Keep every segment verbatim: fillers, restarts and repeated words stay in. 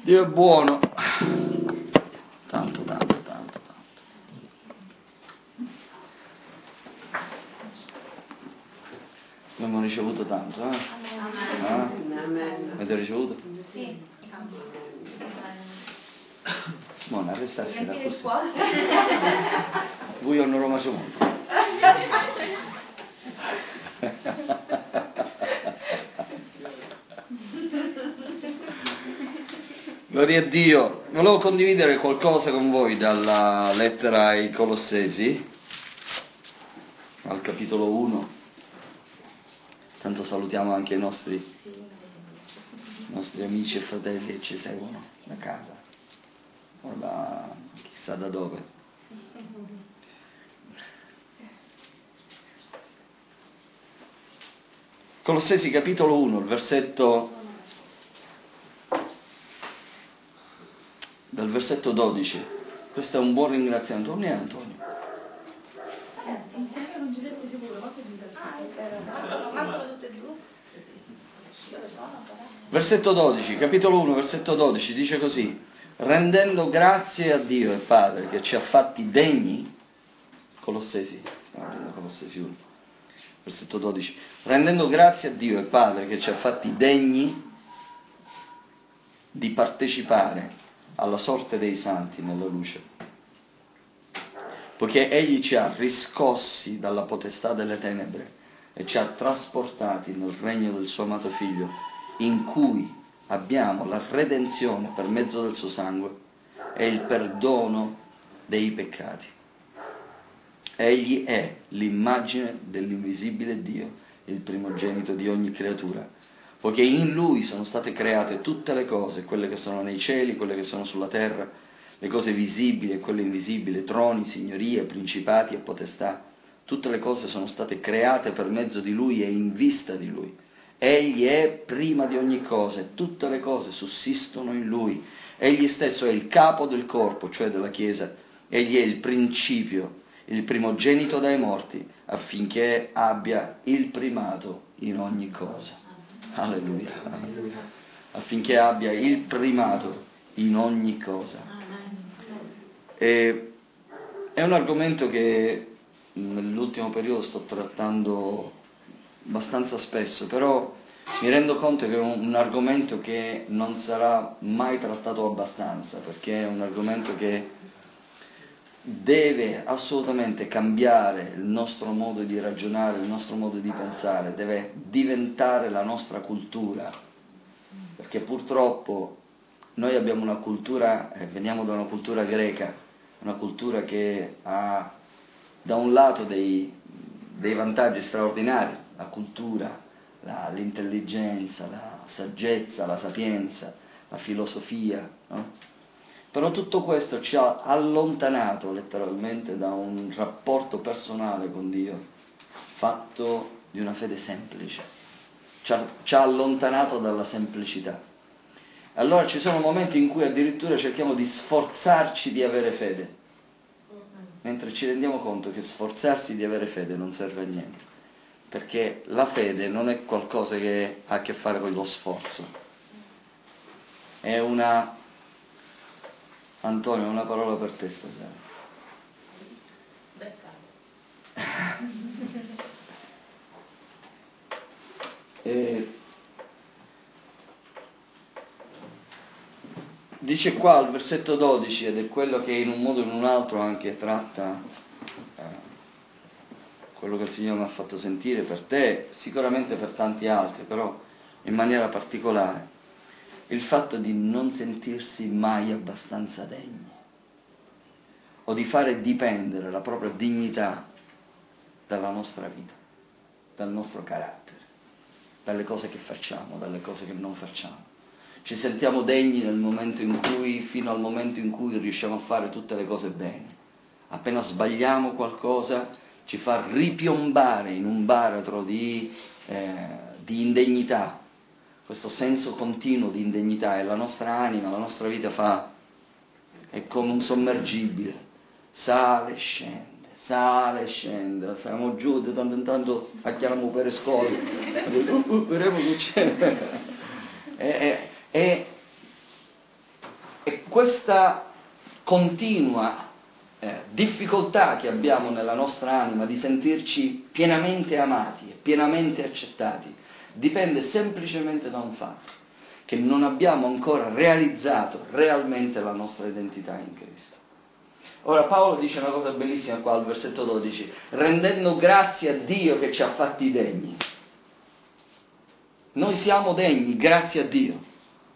Dio è buono, tanto, tanto, tanto, tanto. Abbiamo ricevuto tanto, eh? Amen. Avete ricevuto? Sì. Non arrestarsi da così. Voi hanno Roma Ciamonte. Gloria a Dio. Volevo condividere qualcosa con voi dalla lettera ai Colossesi, al capitolo uno. Tanto salutiamo anche i nostri, i nostri amici e fratelli che ci seguono da casa, o da chissà da dove. Colossesi capitolo uno, il versetto dal versetto dodici. Questo è un buon ringraziamento. Non è Antonio? Eh, insieme con Giuseppe sicuro, ma con Giuseppe. Ah, è vero. Mancano tutte e due. Versetto dodici, capitolo uno, versetto dodici, dice così: rendendo grazie a Dio e Padre che ci ha fatti degni, Colossesi, stiamo leggendo Colossesi uno, versetto dodici, rendendo grazie a Dio e Padre che ci ha fatti degni di partecipare alla sorte dei santi nella luce, poiché Egli ci ha riscossi dalla potestà delle tenebre e ci ha trasportati nel regno del suo amato Figlio, in cui abbiamo la redenzione per mezzo del suo sangue e il perdono dei peccati. Egli è l'immagine dell'invisibile Dio, il primogenito di ogni creatura, poiché in Lui sono state create tutte le cose, quelle che sono nei cieli, quelle che sono sulla terra, le cose visibili e quelle invisibili, troni, signorie, principati e potestà. Tutte le cose sono state create per mezzo di Lui e in vista di Lui. Egli è prima di ogni cosa e tutte le cose sussistono in Lui. Egli stesso è il capo del corpo, cioè della Chiesa. Egli è il principio, il primogenito dai morti, affinché abbia il primato in ogni cosa. Alleluia, alleluia. Affinché abbia il primato in ogni cosa. E è un argomento che nell'ultimo periodo sto trattando abbastanza spesso, però mi rendo conto che è un, un argomento che non sarà mai trattato abbastanza, perché è un argomento che deve assolutamente cambiare il nostro modo di ragionare, il nostro modo di pensare, deve diventare la nostra cultura, perché purtroppo noi abbiamo una cultura, eh, veniamo da una cultura greca, una cultura che ha da un lato dei, dei vantaggi straordinari, la cultura, la, l'intelligenza, la saggezza, la sapienza, la filosofia, no? Però tutto questo ci ha allontanato letteralmente da un rapporto personale con Dio, fatto di una fede semplice. Ci ha, ci ha allontanato dalla semplicità. Allora ci sono momenti in cui addirittura cerchiamo di sforzarci di avere fede, mentre ci rendiamo conto che sforzarsi di avere fede non serve a niente, perché la fede non è qualcosa che ha a che fare con lo sforzo, è una... Antonio, una parola per te stasera. E dice qua al versetto dodici, ed è quello che in un modo o in un altro anche tratta eh, quello che il Signore mi ha fatto sentire per te, sicuramente per tanti altri, però in maniera particolare, il fatto di non sentirsi mai abbastanza degni, o di fare dipendere la propria dignità dalla nostra vita, dal nostro carattere, dalle cose che facciamo, dalle cose che non facciamo. Ci sentiamo degni nel momento in cui, fino al momento in cui riusciamo a fare tutte le cose bene. Appena sbagliamo qualcosa ci fa ripiombare in un baratro di, eh, di indegnità, questo senso continuo di indegnità, e la nostra anima, la nostra vita fa, è come un sommergibile, sale e scende, sale e scende, siamo giù, di tanto in tanto acchiariamo per scoli, uh, uh, vedremo che succede. e, e, e E questa continua eh, difficoltà che abbiamo nella nostra anima di sentirci pienamente amati e pienamente accettati dipende semplicemente da un fatto, che non abbiamo ancora realizzato realmente la nostra identità in Cristo. Ora Paolo dice una cosa bellissima qua al versetto dodici, rendendo grazie a Dio che ci ha fatti degni. Noi siamo degni grazie a Dio.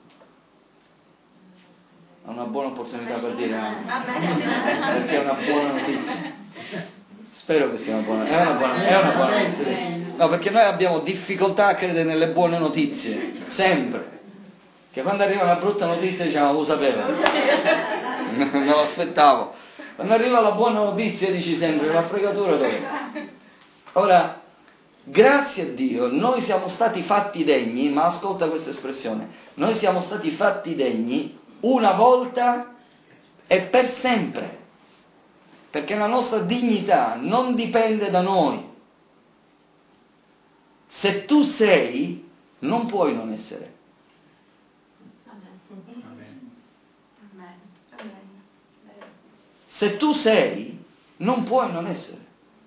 È una buona opportunità per dire amen, perché è una buona notizia. Spero che sia una buona, è una buona, è una buona notizia. No, perché noi abbiamo difficoltà a credere nelle buone notizie, sempre. Che quando arriva una brutta notizia diciamo, lo sapevo, me lo aspettavo. Quando arriva la buona notizia dici sempre, la fregatura dove? Ora, grazie a Dio, noi siamo stati fatti degni, ma ascolta questa espressione, noi siamo stati fatti degni una volta e per sempre, perché la nostra dignità non dipende da noi. Se tu sei, non puoi non essere. Se tu sei, non puoi non essere.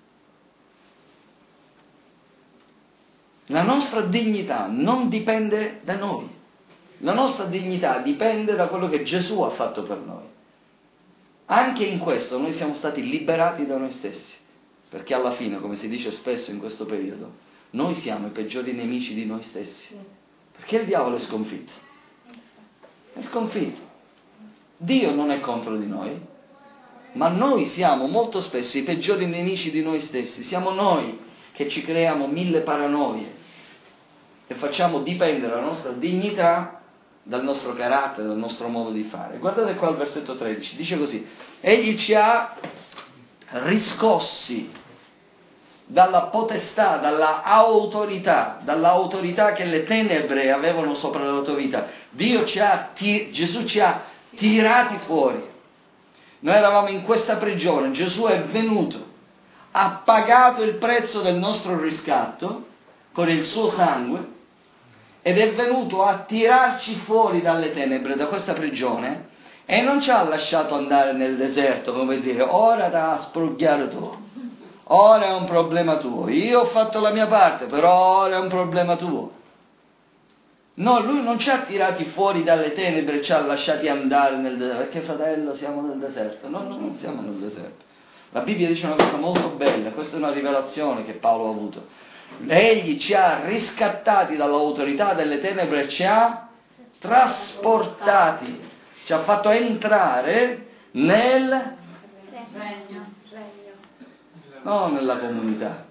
La nostra dignità non dipende da noi. La nostra dignità dipende da quello che Gesù ha fatto per noi. Anche in questo noi siamo stati liberati da noi stessi, perché alla fine, come si dice spesso in questo periodo, noi siamo i peggiori nemici di noi stessi, perché il diavolo è sconfitto. È sconfitto. Dio non è contro di noi, ma noi siamo molto spesso i peggiori nemici di noi stessi. Siamo noi che ci creiamo mille paranoie e facciamo dipendere la nostra dignità dal nostro carattere, dal nostro modo di fare. Guardate qua il versetto tredici, dice così: egli ci ha riscossi dalla potestà, dalla autorità, dall'autorità che le tenebre avevano sopra la tua vita. Dio ci ha, ti, Gesù ci ha tirati fuori. Noi eravamo in questa prigione, Gesù è venuto, ha pagato il prezzo del nostro riscatto con il suo sangue ed è venuto a tirarci fuori dalle tenebre, da questa prigione, e non ci ha lasciato andare nel deserto, come dire, ora da sprugliare tu, ora è un problema tuo, io ho fatto la mia parte, però ora è un problema tuo. No, lui non ci ha tirati fuori dalle tenebre e ci ha lasciati andare nel deserto, perché fratello siamo nel deserto. No, no, non siamo nel deserto. La Bibbia dice una cosa molto bella, questa è una rivelazione che Paolo ha avuto. Egli ci ha riscattati dall'autorità delle tenebre e ci ha trasportati, ci ha fatto entrare nel Regno. non nella comunità,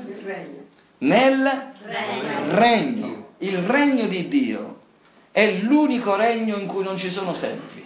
nel regno. Il regno di Dio è l'unico regno in cui non ci sono servi.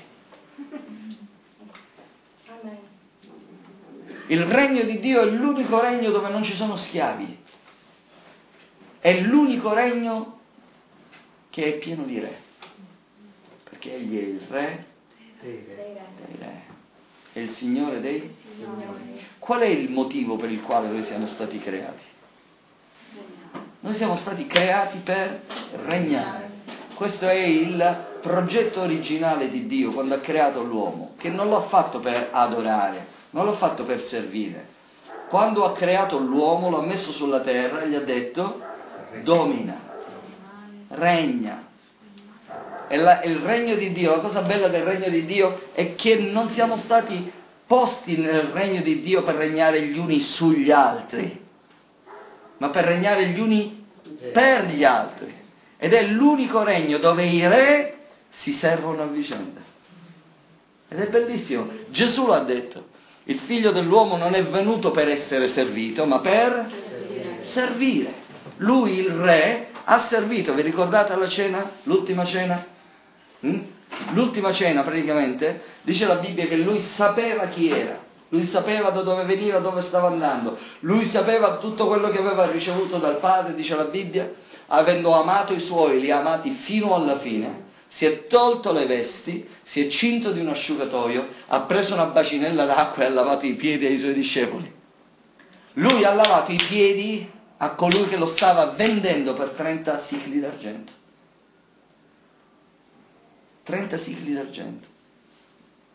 Il regno di Dio è l'unico regno dove non ci sono schiavi. È l'unico regno che è pieno di re, perché egli è il re dei re, è il Signore dei Signori. Qual è il motivo per il quale noi siamo stati creati? Noi siamo stati creati per regnare. Questo è il progetto originale di Dio quando ha creato l'uomo, che non l'ha fatto per adorare, non l'ha fatto per servire. Quando ha creato l'uomo, l'ha messo sulla terra e gli ha detto: domina, regna. E la, il regno di Dio, la cosa bella del regno di Dio è che non siamo stati posti nel regno di Dio per regnare gli uni sugli altri, ma per regnare gli uni per gli altri. Ed è l'unico regno dove i re si servono a vicenda. Ed è bellissimo. Gesù l'ha detto. Il figlio dell'uomo non è venuto per essere servito, ma per servire. servire. Lui, il re, ha servito. Vi ricordate la cena? L'ultima cena? Mm? L'ultima cena praticamente dice la Bibbia che lui sapeva chi era, lui sapeva da dove veniva, dove stava andando, lui sapeva tutto quello che aveva ricevuto dal Padre, dice la Bibbia, avendo amato i suoi, li ha amati fino alla fine, si è tolto le vesti, si è cinto di un asciugatoio, ha preso una bacinella d'acqua e ha lavato i piedi ai suoi discepoli. Lui ha lavato i piedi a colui che lo stava vendendo per trenta sicli d'argento. trenta sicli d'argento.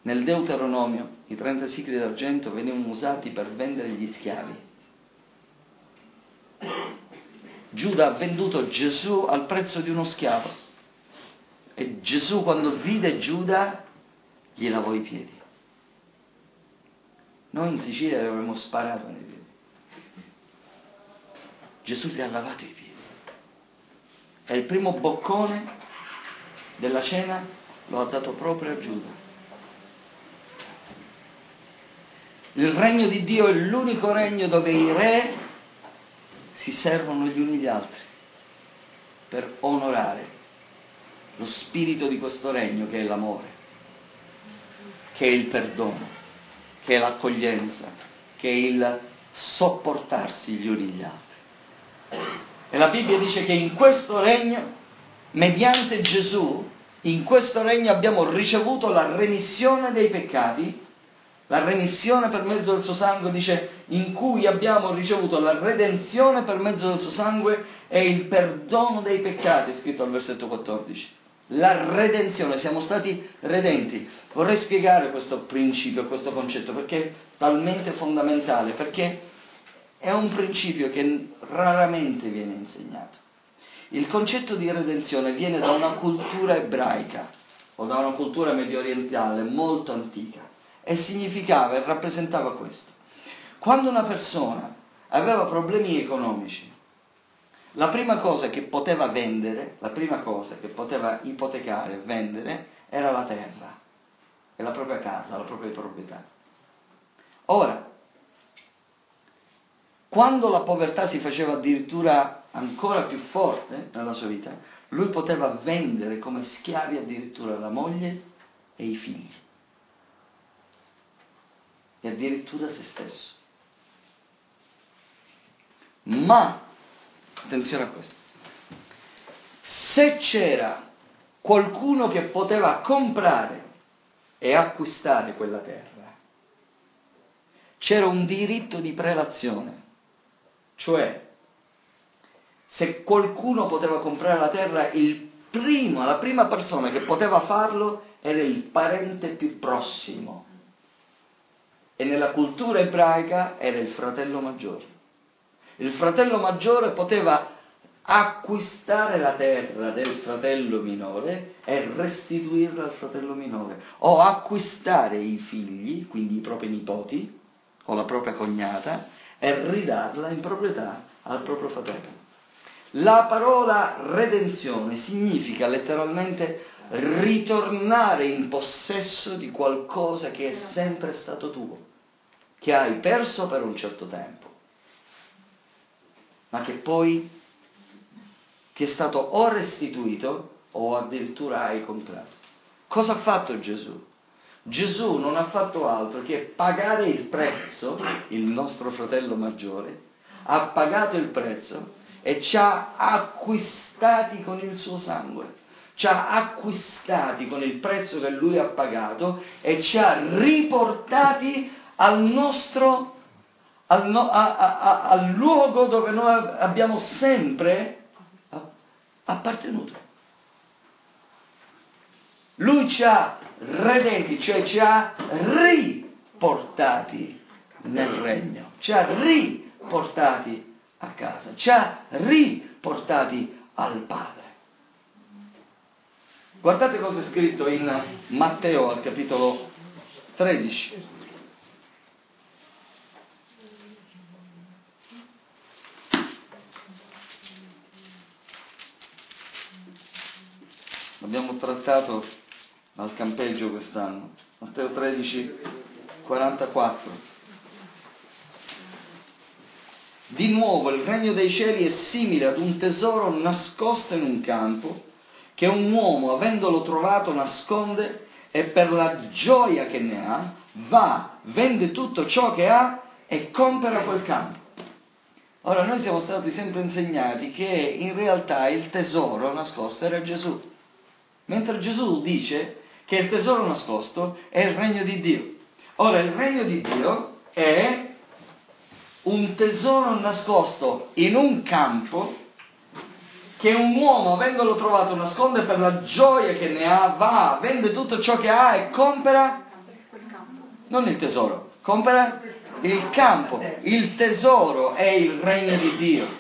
Nel Deuteronomio i trenta sicli d'argento venivano usati per vendere gli schiavi. Giuda ha venduto Gesù al prezzo di uno schiavo e Gesù, quando vide Giuda, gli lavò i piedi. Noi in Sicilia le avremmo sparato nei piedi. Gesù gli ha lavato i piedi. E il primo boccone della cena lo ha dato proprio a Giuda. Il regno di Dio è l'unico regno dove i re si servono gli uni gli altri per onorare lo spirito di questo regno, che è l'amore, che è il perdono, che è l'accoglienza, che è il sopportarsi gli uni gli altri. E la Bibbia dice che in questo regno, mediante Gesù, in questo regno abbiamo ricevuto la remissione dei peccati. La remissione per mezzo del suo sangue, dice, in cui abbiamo ricevuto la redenzione per mezzo del suo sangue e il perdono dei peccati, scritto al versetto quattordici. La redenzione, siamo stati redenti. Vorrei spiegare questo principio, questo concetto, perché è talmente fondamentale, perché è un principio che raramente viene insegnato. Il concetto di redenzione viene da una cultura ebraica o da una cultura medio orientale molto antica. E significava e rappresentava questo. Quando una persona aveva problemi economici, la prima cosa che poteva vendere, la prima cosa che poteva ipotecare e vendere era la terra e la propria casa, la propria proprietà. Ora, quando la povertà si faceva addirittura ancora più forte nella sua vita, lui poteva vendere come schiavi addirittura la moglie e i figli. E addirittura se stesso. Ma, attenzione a questo, se c'era qualcuno che poteva comprare e acquistare quella terra, c'era un diritto di prelazione, cioè se qualcuno poteva comprare la terra, il primo, la prima persona che poteva farlo era il parente più prossimo. E nella cultura ebraica era il fratello maggiore. Il fratello maggiore poteva acquistare la terra del fratello minore e restituirla al fratello minore, o acquistare i figli, quindi i propri nipoti, o la propria cognata, e ridarla in proprietà al proprio fratello. La parola redenzione significa letteralmente ritornare in possesso di qualcosa che è sempre stato tuo, che hai perso per un certo tempo, ma che poi ti è stato o restituito o addirittura hai comprato. Cosa ha fatto Gesù? Gesù non ha fatto altro che pagare il prezzo, il nostro fratello maggiore, ha pagato il prezzo e ci ha acquistati con il suo sangue. Ci ha acquistati con il prezzo che lui ha pagato e ci ha riportati al nostro, al, no, a, a, a, al luogo dove noi abbiamo sempre appartenuto. Lui ci ha redenti, cioè ci ha riportati nel regno, ci ha riportati a casa, ci ha riportati al Padre. Guardate cosa è scritto in Matteo al capitolo tredici. Abbiamo trattato al campeggio quest'anno. Matteo tredici, quarantaquattro. Di nuovo il regno dei cieli è simile ad un tesoro nascosto in un campo, che un uomo, avendolo trovato, nasconde e per la gioia che ne ha, va, vende tutto ciò che ha e compra quel campo. Ora, noi siamo stati sempre insegnati che in realtà il tesoro nascosto era Gesù, mentre Gesù dice che il tesoro nascosto è il regno di Dio. Ora, il regno di Dio è un tesoro nascosto in un campo che un uomo, avendolo trovato, nasconde per la gioia che ne ha, va, vende tutto ciò che ha e compra non il tesoro, compra il campo. Il tesoro è il regno di Dio,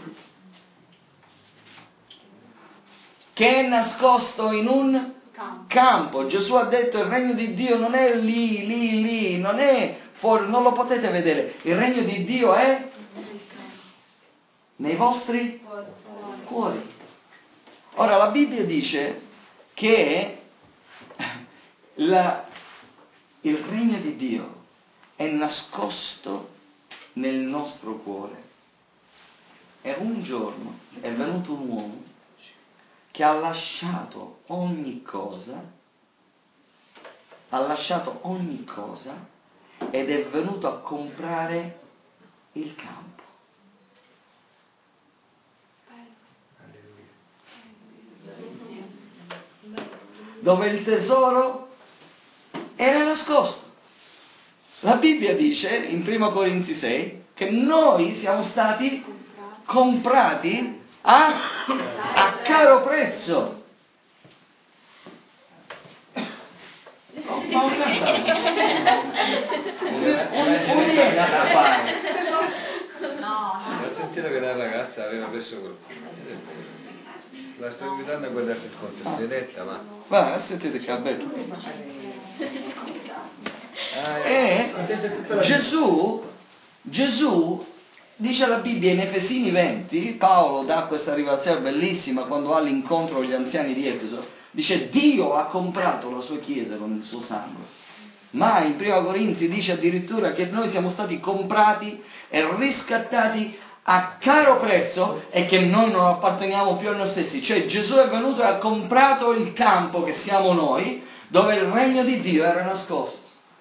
che è nascosto in un campo. Gesù ha detto: il regno di Dio non è lì, lì, lì, non è fuori, non lo potete vedere. Il regno di Dio è nei vostri cuori. Ora la Bibbia dice che la, il regno di Dio è nascosto nel nostro cuore. E un giorno è venuto un uomo che ha lasciato ogni cosa, ha lasciato ogni cosa ed è venuto a comprare il campo. Dove il tesoro era nascosto. La Bibbia dice in primo Corinzi sei che noi siamo stati comprati a, a caro prezzo. Ma una Ho sentito che la ragazza aveva preso quel... La sto invitando a guardarsi il conto, si è detta, ma... Va, sentite che bello. Ah, E Gesù, Gesù dice la Bibbia in Efesini venti, Paolo dà questa rivelazione bellissima quando ha l'incontro con gli anziani di Efeso, dice: Dio ha comprato la sua chiesa con il suo sangue. Ma in primo Corinzi dice addirittura che noi siamo stati comprati e riscattati a caro prezzo e che noi non apparteniamo più a noi stessi. Cioè Gesù è venuto e ha comprato il campo che siamo noi, dove il regno di Dio era nascosto.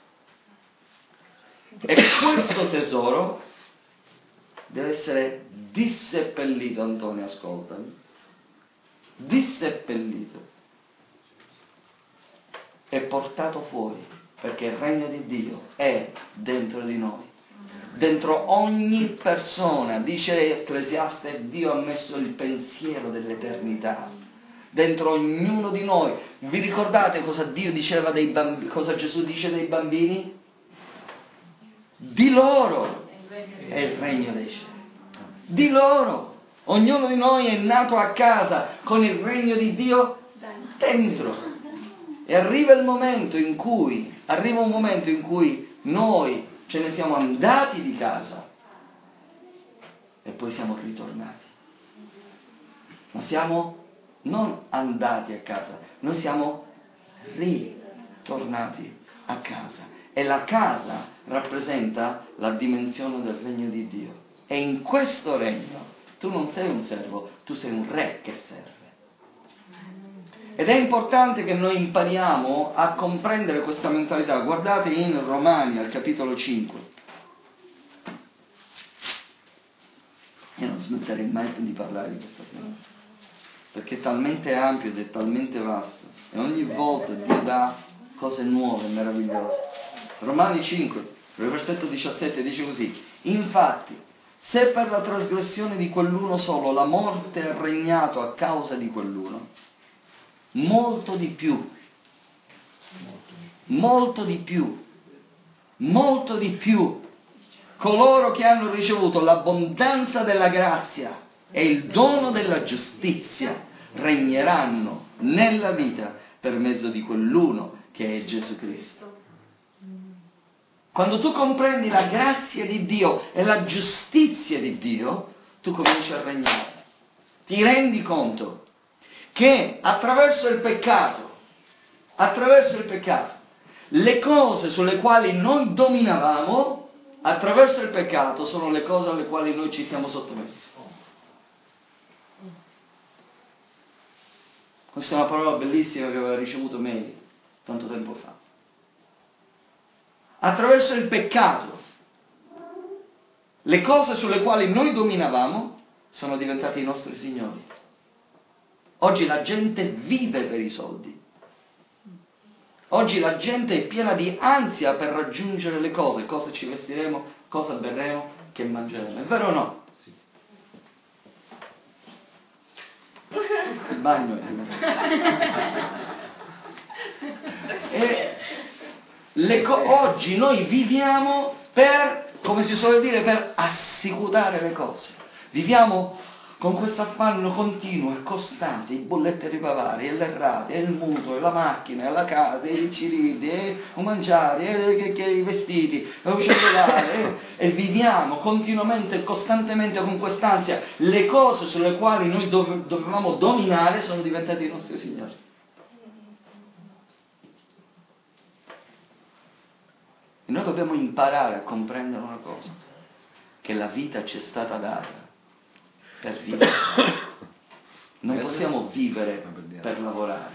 E questo tesoro deve essere disseppellito, Antonio, ascoltami, disseppellito e portato fuori, perché il regno di Dio è dentro di noi, dentro ogni persona. Dice Ecclesiaste: Dio ha messo il pensiero dell'eternità dentro ognuno di noi. Vi ricordate cosa Dio diceva dei bambini, cosa Gesù dice dei bambini? Di loro è il regno dei cieli. Di loro. Ognuno di noi è nato a casa con il regno di Dio dentro. E arriva il momento in cui, arriva un momento in cui noi ce ne siamo andati di casa e poi siamo ritornati. Ma siamo non andati a casa, noi siamo ritornati a casa. E la casa rappresenta la dimensione del regno di Dio. E in questo regno tu non sei un servo, tu sei un re che serve. Ed è importante che noi impariamo a comprendere questa mentalità. Guardate in Romani al capitolo cinque. Io non smetterei mai di parlare di questa cosa, perché è talmente ampio ed è talmente vasto. E ogni volta Dio dà cose nuove, meravigliose. Romani cinque, versetto diciassette dice così: infatti, se per la trasgressione di quell'uno solo la morte ha regnato a causa di quell'uno, molto di più, molto di più, molto di più, coloro che hanno ricevuto l'abbondanza della grazia e il dono della giustizia regneranno nella vita per mezzo di quell'uno che è Gesù Cristo. Quando tu comprendi la grazia di Dio e la giustizia di Dio, tu cominci a regnare. Ti rendi conto che attraverso il peccato, attraverso il peccato, le cose sulle quali noi dominavamo, attraverso il peccato, sono le cose alle quali noi ci siamo sottomessi. Questa è una parola bellissima che aveva ricevuto Mary tanto tempo fa. Attraverso il peccato, le cose sulle quali noi dominavamo sono diventate i nostri signori. Oggi la gente vive per i soldi. Oggi la gente è piena di ansia per raggiungere le cose, cosa ci vestiremo, cosa berremo, che mangeremo. È vero o no? Sì. Il bagno è... e, Le co- oggi noi viviamo per, come si suole dire, per assicurare le cose. Viviamo con questo affanno continuo e costante, i bolletti ripavari, e le rate, e il mutuo, e la macchina, e la casa, e i cilindri, e il mangiare, e, e, e i vestiti, e il cellulare, e, e viviamo continuamente e costantemente con quest'ansia. Le cose sulle quali noi dove, dovevamo dominare sono diventate i nostri signori. E noi dobbiamo imparare a comprendere una cosa, che la vita ci è stata data per vivere. Non possiamo vivere per lavorare.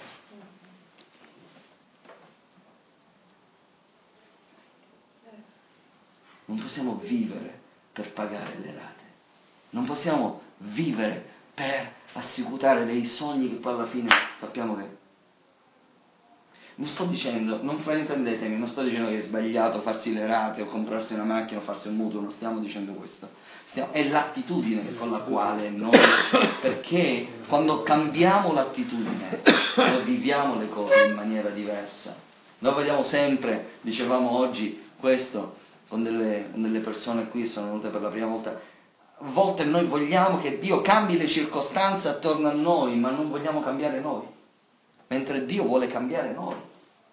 Non possiamo vivere per pagare le rate. Non possiamo vivere per assicurare dei sogni che poi alla fine sappiamo che... Non sto dicendo, non fraintendetemi, non sto dicendo che è sbagliato farsi le rate o comprarsi una macchina o farsi un mutuo, non stiamo dicendo questo. Stiamo, è l'attitudine con la quale noi, perché quando cambiamo l'attitudine, noi viviamo le cose in maniera diversa. Noi vediamo sempre, dicevamo oggi questo, con delle, con delle persone qui sono venute per la prima volta, a volte noi vogliamo che Dio cambi le circostanze attorno a noi, ma non vogliamo cambiare noi, mentre Dio vuole cambiare noi.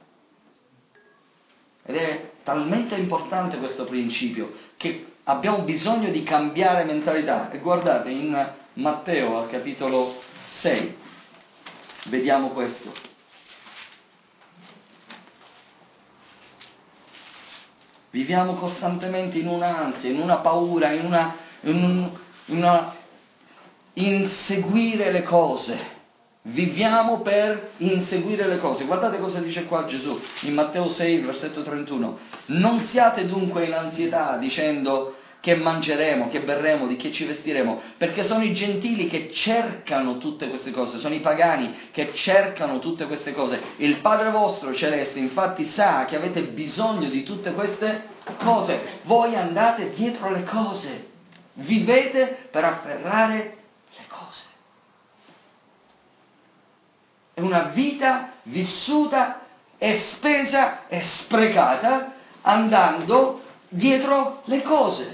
Ed è talmente importante questo principio che abbiamo bisogno di cambiare mentalità. E guardate, in Matteo al capitolo sei vediamo questo. Viviamo costantemente in un'ansia, in una paura, in una, in un, in una inseguire le cose. Viviamo per inseguire le cose. Guardate cosa dice qua Gesù in Matteo sei, versetto trentuno. Non siate dunque in ansietà dicendo che mangeremo, che berremo, di che ci vestiremo, perché sono i gentili che cercano tutte queste cose, sono i pagani che cercano tutte queste cose. Il Padre vostro celeste infatti sa che avete bisogno di tutte queste cose. Voi andate dietro le cose, vivete per afferrare le cose. È una vita vissuta e spesa e sprecata andando dietro le cose.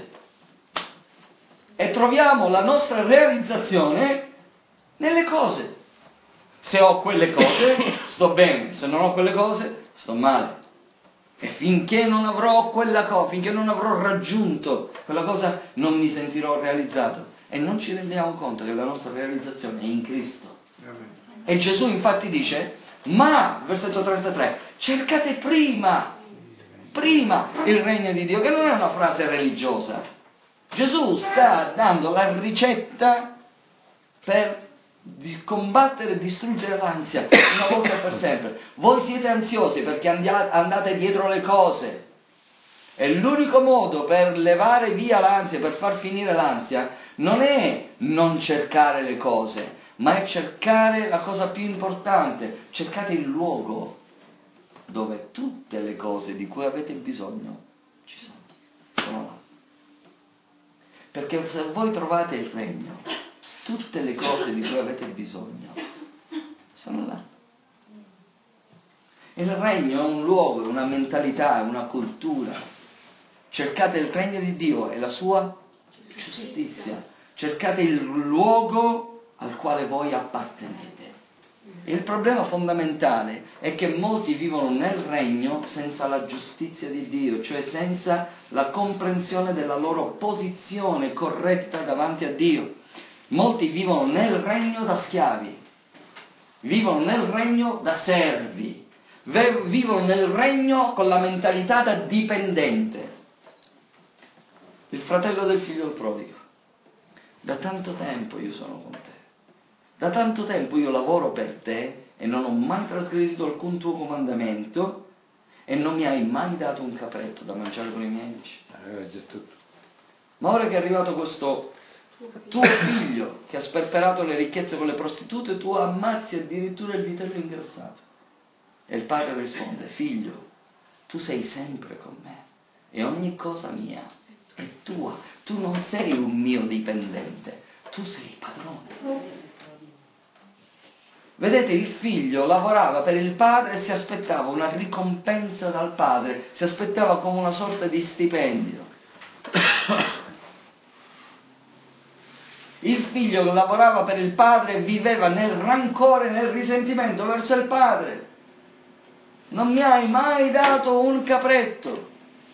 E troviamo la nostra realizzazione nelle cose. Se ho quelle cose, sto bene. Se non ho quelle cose, sto male. E finché non avrò quella cosa, finché non avrò raggiunto quella cosa, non mi sentirò realizzato. E non ci rendiamo conto che la nostra realizzazione è in Cristo. E Gesù infatti dice, ma, versetto trentatré, cercate prima, prima il regno di Dio, che non è una frase religiosa. Gesù sta dando la ricetta per combattere e distruggere l'ansia una volta per sempre. Voi siete ansiosi perché andate dietro le cose. E l'unico modo per levare via l'ansia, per far finire l'ansia, non è non cercare le cose, ma è cercare la cosa più importante. Cercate il luogo dove tutte le cose di cui avete bisogno ci sono. Sono là. Perché se voi trovate il regno, tutte le cose di cui avete bisogno sono là. Il regno è un luogo, è una mentalità, è una cultura. Cercate il regno di Dio e la sua giustizia. Cercate il luogo al quale voi appartenete. Il problema fondamentale è che molti vivono nel regno senza la giustizia di Dio, cioè senza la comprensione della loro posizione corretta davanti a Dio. Molti vivono nel regno da schiavi, vivono nel regno da servi, vivono nel regno con la mentalità da dipendente. Il fratello del figlio prodigo. Da tanto tempo io sono con te. Da tanto tempo io lavoro per te e non ho mai trasgredito alcun tuo comandamento e non mi hai mai dato un capretto da mangiare con i miei amici. Ma ora che è arrivato questo tuo figlio che ha sperperato le ricchezze con le prostitute, tu ammazzi addirittura il vitello ingrassato. E il padre risponde, figlio, tu sei sempre con me e ogni cosa mia è tua. Tu non sei un mio dipendente, tu sei il padrone. Vedete, il figlio lavorava per il padre e si aspettava una ricompensa dal padre, si aspettava come una sorta di stipendio. Il figlio che lavorava per il padre viveva nel rancore, nel risentimento verso il padre. Non mi hai mai dato un capretto.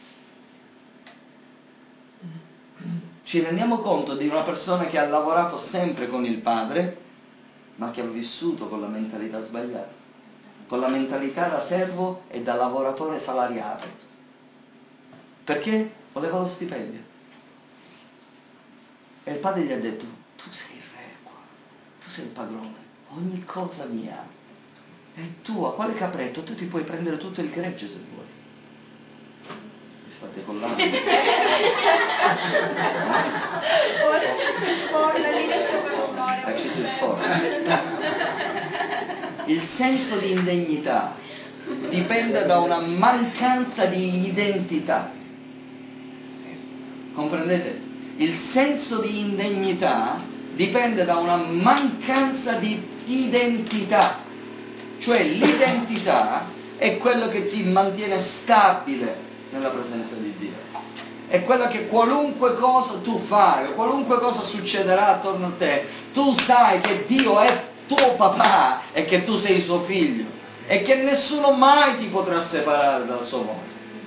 Ci rendiamo conto di una persona che ha lavorato sempre con il padre, ma che ha vissuto con la mentalità sbagliata, con la mentalità da servo e da lavoratore salariato. Perché? Voleva lo stipendio. E il padre gli ha detto: tu sei il re qua, tu sei il padrone, ogni cosa mia è tua, quale capretto? Tu ti puoi prendere tutto il gregge se vuoi. Vi state collando? Ho acceso il forno all'inizio per rumore. Ha acceso il forno. Il senso di indegnità dipende da una mancanza di identità. Comprendete? Il senso di indegnità dipende da una mancanza di identità. Cioè l'identità è quello che ti mantiene stabile nella presenza di Dio. È quella che qualunque cosa tu fai, qualunque cosa succederà attorno a te, tu sai che Dio è tuo papà e che tu sei suo figlio e che nessuno mai ti potrà separare dal suo amore.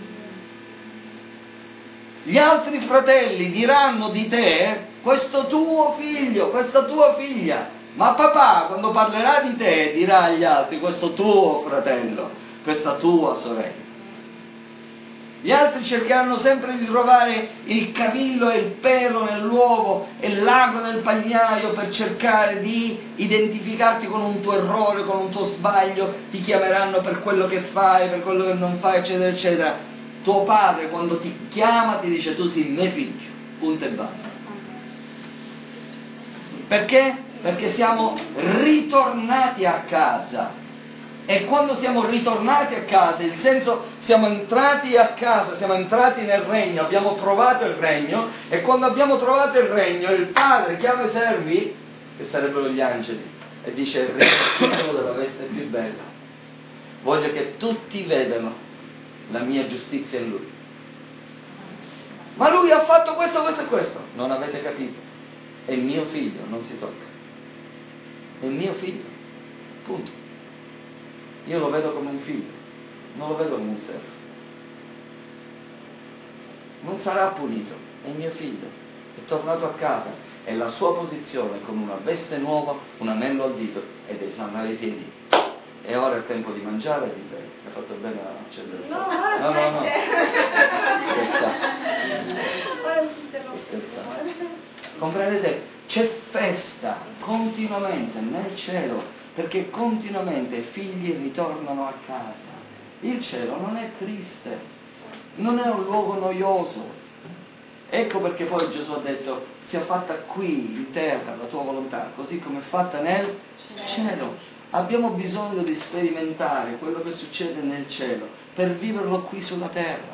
Gli altri fratelli diranno di te: questo tuo figlio, questa tua figlia. Ma papà, quando parlerà di te, dirà agli altri: questo tuo fratello, questa tua sorella. Gli altri cercheranno sempre di trovare il cavillo e il pelo nell'uovo e l'ago nel pagliaio per cercare di identificarti con un tuo errore, con un tuo sbaglio. Ti chiameranno per quello che fai, per quello che non fai, eccetera, eccetera. Tuo padre, quando ti chiama, ti dice: tu sei mio figlio, punto e basta. Perché? Perché siamo ritornati a casa. E quando siamo ritornati a casa, il senso, siamo entrati a casa, siamo entrati nel regno, abbiamo trovato il regno, e quando abbiamo trovato il regno, il padre chiama i servi, che sarebbero gli angeli, e dice: rivestitelo della veste più bella. Voglio che tutti vedano la mia giustizia in lui. Ma lui ha fatto questo, questo e questo. Non avete capito. È mio figlio, non si tocca. È mio figlio. Punto. Io lo vedo come un figlio, non lo vedo come un servo. Non sarà punito, è mio figlio. È tornato a casa e la sua posizione con una veste nuova, un anello al dito e dei sandali ai piedi. E ora è il tempo di mangiare e di bere. Hai fatto bene a accendere il No, fuoco. ora no, no, no. Scherzate. Ora non si interrompe. Sto scherzando. Comprendete? C'è festa continuamente nel cielo, perché continuamente i figli ritornano a casa. Il cielo non è triste, non è un luogo noioso. Ecco perché poi Gesù ha detto: sia fatta qui in terra la tua volontà, così come è fatta nel cielo. Abbiamo bisogno di sperimentare quello che succede nel cielo per viverlo qui sulla terra.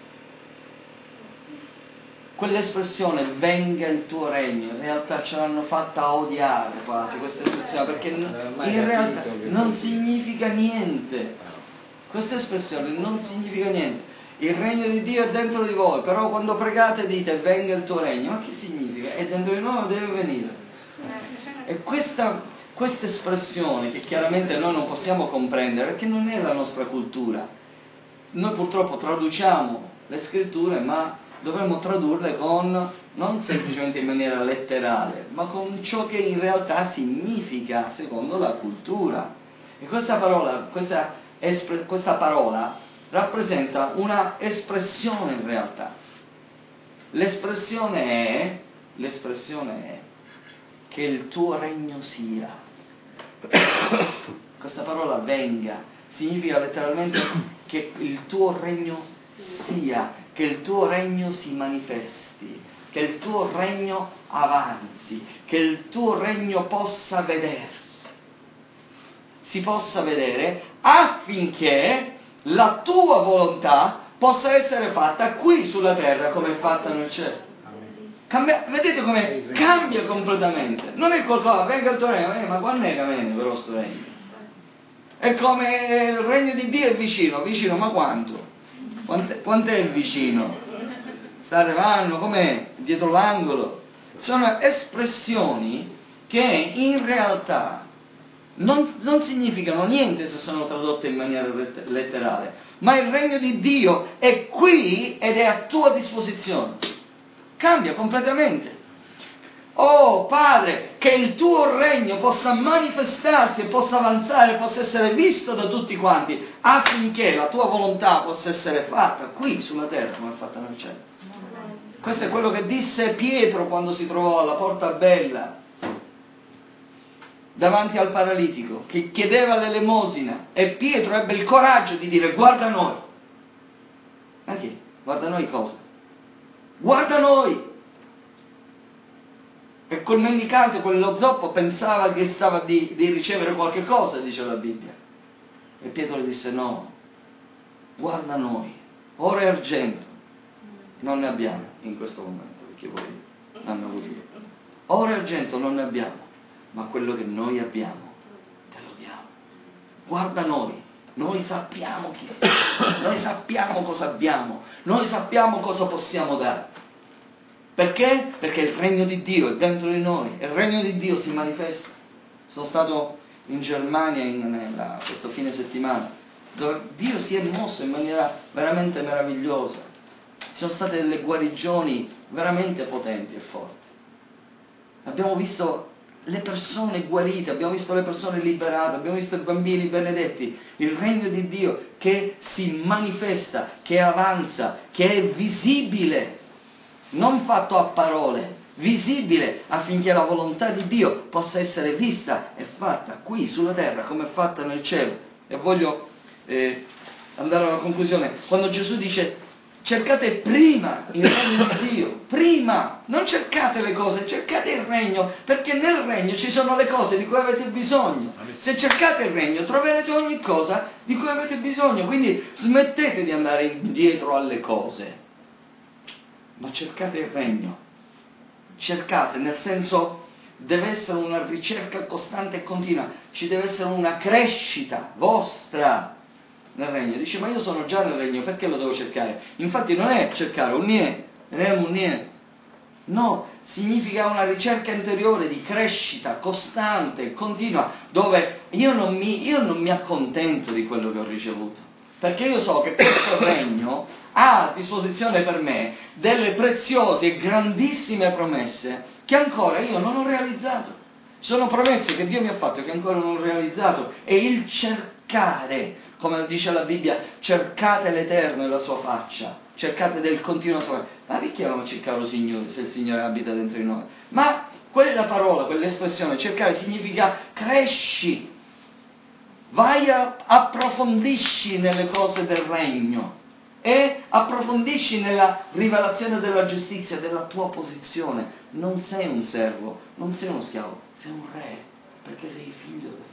Quell'espressione venga il tuo regno, in realtà ce l'hanno fatta odiare quasi questa espressione, perché in realtà non significa niente. Questa espressione non significa niente. Il regno di Dio è dentro di voi, però quando pregate dite venga il tuo regno. Ma che significa? È dentro di noi, ma deve venire. E questa, questa espressione, che chiaramente noi non possiamo comprendere perché non è la nostra cultura. Noi purtroppo traduciamo le scritture, ma dovremmo tradurle con, non semplicemente in maniera letterale, ma con ciò che in realtà significa secondo la cultura. E questa parola, questa, espre, questa parola rappresenta una espressione in realtà. L'espressione è, l'espressione è che il tuo regno sia. Questa parola venga significa letteralmente che il tuo regno sia, che il tuo regno si manifesti, che il tuo regno avanzi, che il tuo regno possa vedersi, si possa vedere, affinché la tua volontà possa essere fatta qui sulla terra come è fatta nel cielo. Cambia, vedete come cambia completamente. Non è qualcosa, venga il tuo regno, eh, ma quando è che viene però sto regno? È come il regno di Dio è vicino, vicino, ma quanto? Quant'è, quant'è vicino? Sta arrivando, com'è? Dietro l'angolo. Sono espressioni che in realtà non, non significano niente se sono tradotte in maniera letterale, ma il regno di Dio è qui ed è a tua disposizione. Cambia completamente. Oh Padre, che il tuo regno possa manifestarsi e possa avanzare, possa essere visto da tutti quanti, affinché la tua volontà possa essere fatta qui sulla terra come è fatta nel cielo. Questo è quello che disse Pietro quando si trovò alla porta bella davanti al paralitico che chiedeva l'elemosina, e Pietro ebbe il coraggio di dire: guarda noi. Ma che? Guarda noi cosa? Guarda noi! E quel mendicante, quello zoppo, pensava che stava di, di ricevere qualche cosa, dice la Bibbia. E Pietro gli disse: no, guarda noi, oro e argento non ne abbiamo in questo momento, perché voi hanno avuto. Oro e argento non ne abbiamo, ma quello che noi abbiamo te lo diamo. Guarda noi, noi sappiamo chi siamo, noi sappiamo cosa abbiamo, noi sappiamo cosa possiamo dare. Perché? Perché il regno di Dio è dentro di noi, il regno di Dio si manifesta. Sono stato in Germania in, nella, questo fine settimana, dove Dio si è mosso in maniera veramente meravigliosa. Ci sono state delle guarigioni veramente potenti e forti. Abbiamo visto le persone guarite, abbiamo visto le persone liberate, abbiamo visto i bambini benedetti. Il regno di Dio che si manifesta, che avanza, che è visibile. Non fatto a parole, visibile, affinché la volontà di Dio possa essere vista e fatta qui sulla terra come è fatta nel cielo. E voglio eh, andare alla conclusione. Quando Gesù dice: cercate prima il regno di Dio, prima, non cercate le cose, cercate il regno, perché nel regno ci sono le cose di cui avete bisogno. Se cercate il regno troverete ogni cosa di cui avete bisogno, quindi smettete di andare indietro alle cose. Ma cercate il regno, cercate nel senso, deve essere una ricerca costante e continua, ci deve essere una crescita vostra nel regno. Dice: ma io sono già nel regno, perché lo devo cercare? Infatti non è cercare un nie, un nie. No, significa una ricerca interiore di crescita costante, continua, dove io non mi, io non mi accontento di quello che ho ricevuto, perché io so che questo regno ha a disposizione per me delle preziose e grandissime promesse che ancora io non ho realizzato. Sono promesse che Dio mi ha fatto che ancora non ho realizzato. E il cercare, come dice la Bibbia, cercate l'Eterno e la sua faccia, cercate del continuo sua faccia. Ma perché dobbiamo cercare lo Signore se il Signore abita dentro di noi? Ma quella parola, quell'espressione, cercare, significa cresci, vai a approfondisci nelle cose del regno e approfondisci nella rivelazione della giustizia, della tua posizione. Non sei un servo, non sei uno schiavo, sei un re, perché sei figlio del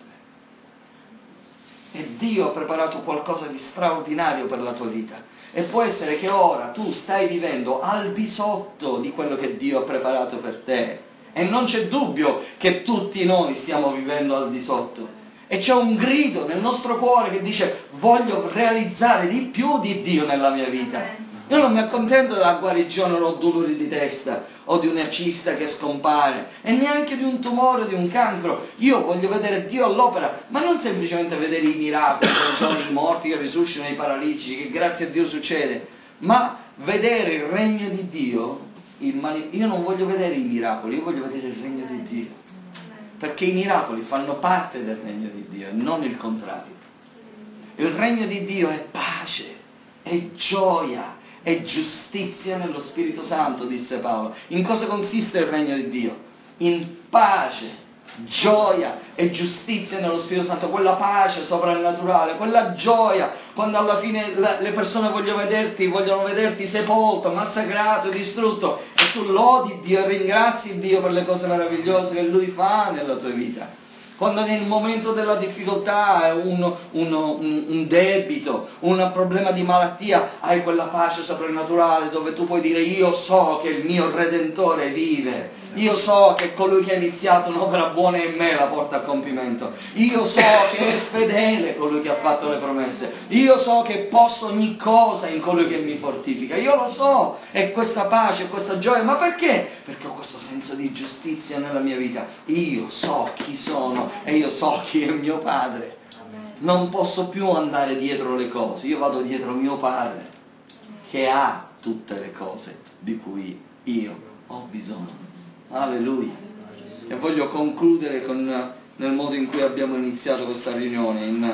re. E Dio ha preparato qualcosa di straordinario per la tua vita. E può essere che ora tu stai vivendo al di sotto di quello che Dio ha preparato per te. E non c'è dubbio che tutti noi stiamo vivendo al di sotto. E c'è un grido nel nostro cuore che dice: voglio realizzare di più di Dio nella mia vita. Io non mi accontento della guarigione o dolori di testa o di una cista che scompare e neanche di un tumore o di un cancro. Io voglio vedere Dio all'opera, ma non semplicemente vedere i miracoli, i morti che risuscitano, i paralitici, che grazie a Dio succede, ma vedere il regno di Dio. Io non voglio vedere i miracoli, io voglio vedere il regno di Dio. Perché i miracoli fanno parte del regno di Dio e non il contrario. Il regno di Dio è pace, è gioia, è giustizia nello Spirito Santo, disse Paolo. In cosa consiste il regno di Dio? In pace, gioia e giustizia nello Spirito Santo, quella pace soprannaturale, quella gioia quando alla fine le persone vogliono vederti, vogliono vederti sepolto, massacrato, distrutto, e tu lodi Dio e ringrazi Dio per le cose meravigliose che Lui fa nella tua vita. quando nel momento della difficoltà hai un, un, un, un debito, un problema di malattia, hai quella pace soprannaturale dove tu puoi dire io so che il mio Redentore vive, io so che colui che ha iniziato un'opera buona in me la porta a compimento, io so che è fedele colui che ha fatto le promesse, io so che posso ogni cosa in colui che mi fortifica, io lo so, e questa pace, questa gioia, ma perché? Perché ho questo senso di giustizia nella mia vita, io so chi sono e io so chi è mio padre, non posso più andare dietro le cose, io vado dietro mio padre che ha tutte le cose di cui io ho bisogno. Alleluia. E voglio concludere con, nel modo in cui abbiamo iniziato questa riunione, in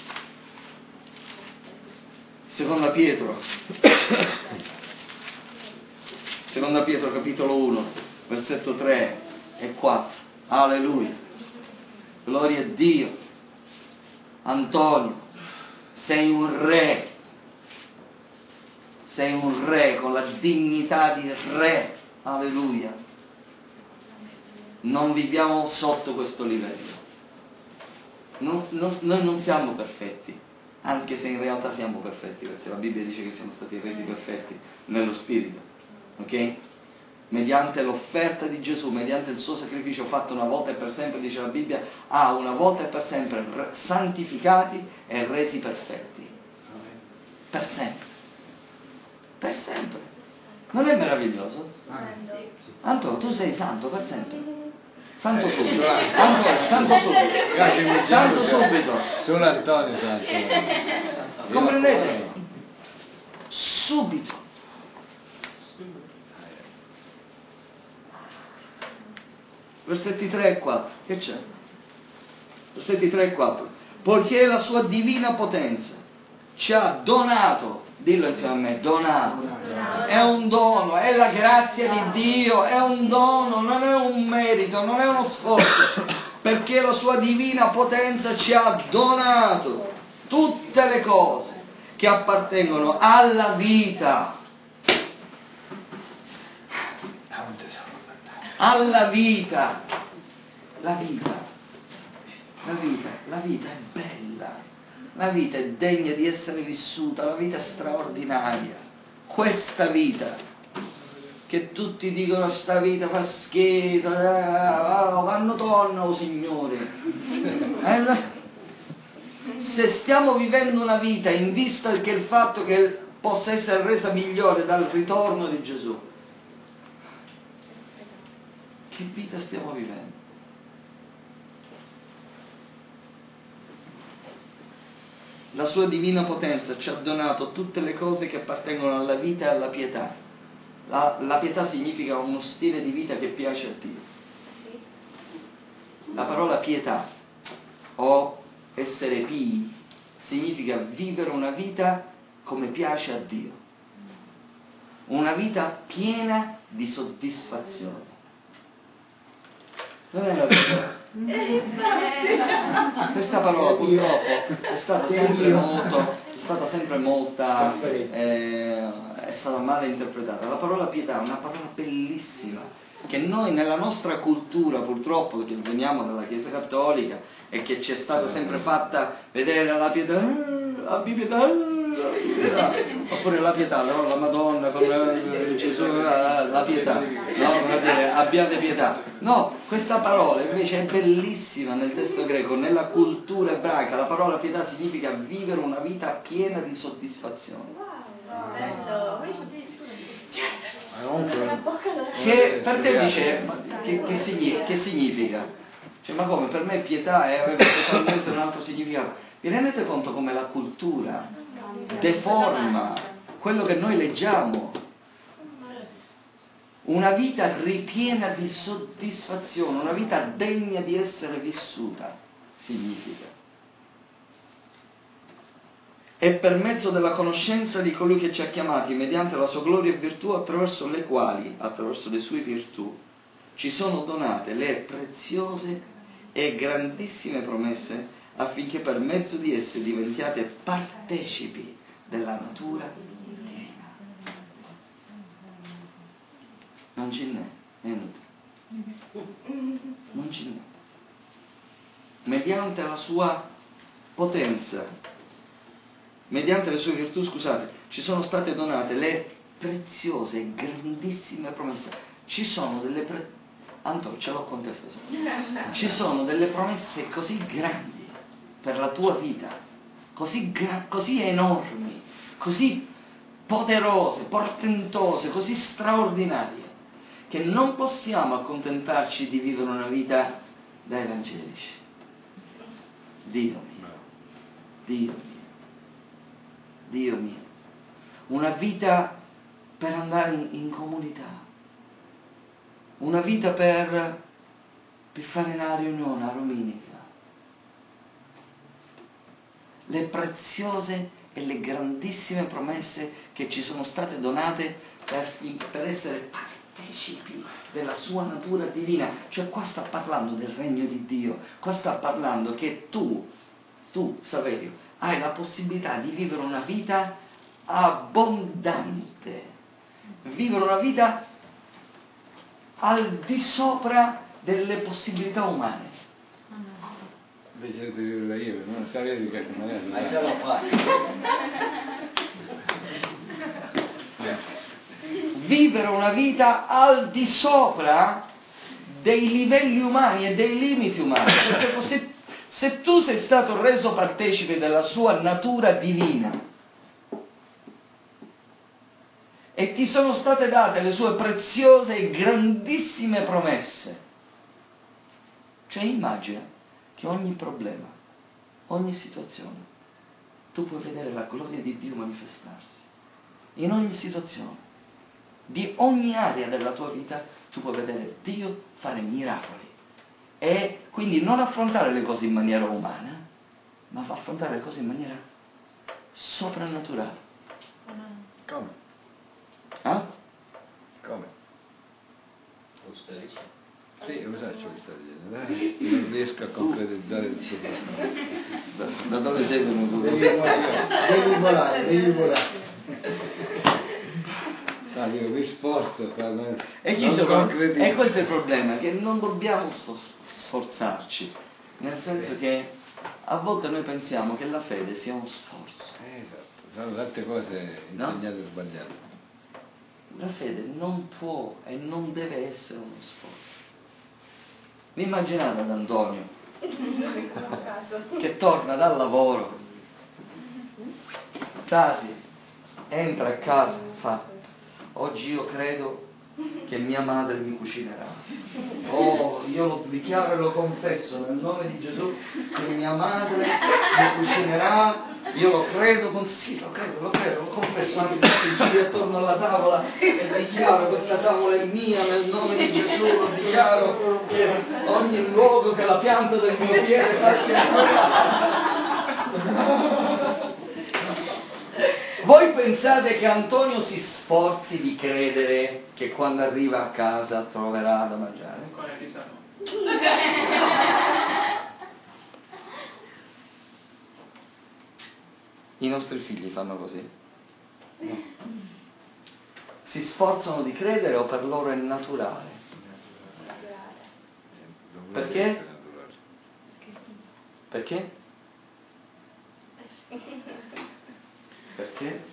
Seconda Pietro, Seconda Pietro capitolo uno, versetto tre e quattro. Alleluia. Gloria a Dio. Antonio, sei un re. Sei un re con la dignità di re. Alleluia. Non viviamo sotto questo livello. Non, non, noi non siamo perfetti, anche se in realtà siamo perfetti, perché la Bibbia dice che siamo stati resi perfetti nello Spirito, ok? Mediante l'offerta di Gesù, mediante il suo sacrificio fatto una volta e per sempre, dice la Bibbia, ha ah, una volta e per sempre santificati e resi perfetti. Per sempre. Per sempre. Non è meraviglioso? Antonio, tu sei santo per sempre. Santo subito, Antonio, santo subito, santo subito. Solo Antonio santo. Comprendete? Subito. Versetti tre e quattro, che c'è? Versetti tre e quattro. Poiché la sua divina potenza ci ha donato, dillo insieme a me, donato. È un dono, è la grazia di Dio, è un dono, non è un merito, non è uno sforzo, perché la sua divina potenza ci ha donato tutte le cose che appartengono alla vita, alla vita, la vita, la vita, la vita è bella, la vita è degna di essere vissuta, la vita è straordinaria. Questa vita, che tutti dicono sta vita fa schifo, oh, quando torna, oh Signore. Se stiamo vivendo una vita in vista che il fatto che possa essere resa migliore dal ritorno di Gesù, che vita stiamo vivendo? La sua divina potenza ci ha donato tutte le cose che appartengono alla vita e alla pietà. La, la pietà significa uno stile di vita che piace a Dio. La parola pietà o essere pii significa vivere una vita come piace a Dio. Una vita piena di soddisfazione. Non è una vita. Questa parola purtroppo è stata sempre molto, è stata sempre molta, eh, è stata male interpretata. La parola pietà è una parola bellissima che noi nella nostra cultura, purtroppo, che veniamo dalla Chiesa Cattolica e che ci è stata sempre fatta vedere la pietà, abbi pietà, pietà. Oppure la pietà, no? La Madonna con Gesù, la, la pietà, no? Abbiate pietà. No, questa parola invece è bellissima nel testo greco, nella cultura ebraica. La parola pietà significa vivere una vita piena di soddisfazione. Che per te dice, che, che, significa, che significa? Cioè, ma come? Per me pietà è totalmente un altro significato. Vi rendete conto come la cultura deforma quello che noi leggiamo? Una vita ripiena di soddisfazione, una vita degna di essere vissuta, significa. E per mezzo della conoscenza di colui che ci ha chiamati mediante la sua gloria e virtù, attraverso le quali, attraverso le sue virtù, ci sono donate le preziose e grandissime promesse, affinché per mezzo di esse diventiate partecipi della natura divina. Non ce n'è, è inutile. Non ce n'è. mediante la sua potenza, mediante le sue virtù, scusate, ci sono state donate le preziose e grandissime promesse. Ci sono delle pre... Antonio, ce l'ho con te stasera. Ci sono delle promesse così grandi per la tua vita, così, gra... così enormi, così poderose, portentose, così straordinarie, che non possiamo accontentarci di vivere una vita da evangelici. Dio mio, Dio mio, Dio mio, una vita per andare in, in comunità, una vita per, per fare una riunione, una domenica. Le preziose e le grandissime promesse che ci sono state donate per, per essere partecipi della sua natura divina. Cioè qua sta parlando del regno di Dio, qua sta parlando che tu, tu Saverio, hai la possibilità di vivere una vita abbondante, vivere una vita al di sopra delle possibilità umane. Invece di vivere io, non sapevi che maniera. Ma già lo fai. Vivere una vita al di sopra dei livelli umani e dei limiti umani, perché se, se tu sei stato reso partecipe della sua natura divina e ti sono state date le sue preziose e grandissime promesse, cioè immagina che ogni problema, ogni situazione, tu puoi vedere la gloria di Dio manifestarsi. In ogni situazione, di ogni area della tua vita, tu puoi vedere Dio fare miracoli. E quindi non affrontare le cose in maniera umana, ma affrontare le cose in maniera soprannaturale. Come? Eh? Come? Lo stai dicendo? Sì, lo sai ciò che sta dicendo, eh? Non riesco a concretizzare il suo passato. Da, da dove sei venuto? Devi volare, devi volare, devi volare. Ah, io mi sforzo per E, chi sono, e questo è il problema, che non dobbiamo sforzarci, nel senso che a volte noi pensiamo che la fede sia uno sforzo. Eh, esatto, sono tante cose insegnate no? Sbagliate. La fede non può e non deve essere uno sforzo. Vi immaginate ad Antonio che torna dal lavoro, quasi entra a casa, fa: oggi io credo che mia madre mi cucinerà. Oh, io lo dichiaro e lo confesso nel nome di Gesù che mia madre mi cucinerà. Io lo credo, con... sì, lo credo, lo credo, lo confesso, anche se giri attorno alla tavola e dichiaro: questa tavola è mia nel nome di Gesù, lo dichiaro che ogni luogo che la pianta del mio piede Voi pensate che Antonio si sforzi di credere che quando arriva a casa troverà da mangiare? Con Elisa no. I nostri figli fanno così? No. Si sforzano di credere o per loro è naturale? Perché? Perché? Perché?